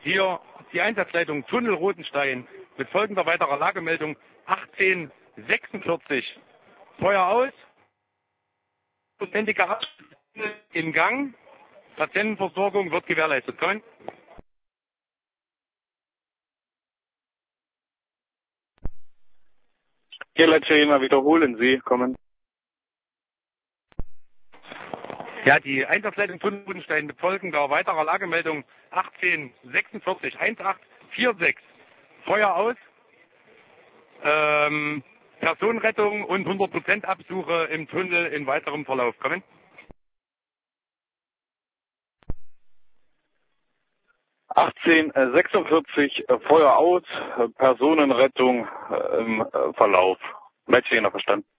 Hier die Einsatzleitung Tunnel Rotenstein mit folgender weiterer Lagemeldung 1846. Feuer aus, ständige im Gang, Patientenversorgung wird gewährleistet. Kommen. Hier, Letschema, wiederholen Sie, kommen. Ja, die Einsatzleitung Tunnel Rotenstein mit folgender weiterer Lagemeldung 1846 1846. Feuer aus, Personenrettung und 100% Absuche im Tunnel in weiterem Verlauf. Kommen. 1846, Feuer aus, Personenrettung im Verlauf. Letschema, verstanden.